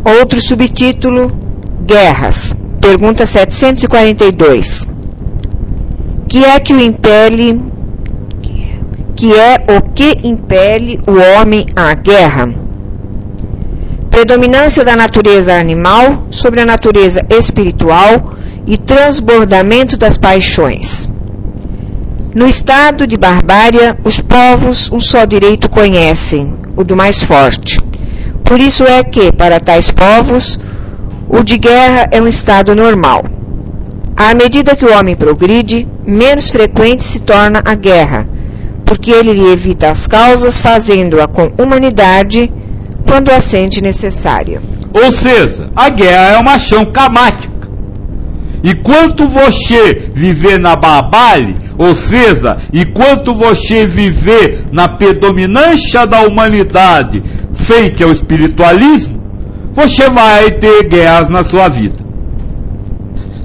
Outro subtítulo: Guerras. Pergunta 742. Que é o que impele o homem à guerra? Predominância da natureza animal sobre a natureza espiritual e transbordamento das paixões. No estado de barbárie, os povos um só direito conhecem, o do mais forte. Por isso é que, para tais povos, o de guerra é um estado normal. À medida que o homem progride, menos frequente se torna a guerra, porque ele lhe evita as causas, fazendo-a com humanidade quando a sente necessária. Ou seja, a guerra é uma ação camática. E quanto você viver na barbárie, ou seja, enquanto você viver na predominância da humanidade frente ao espiritualismo, você vai ter guerras na sua vida.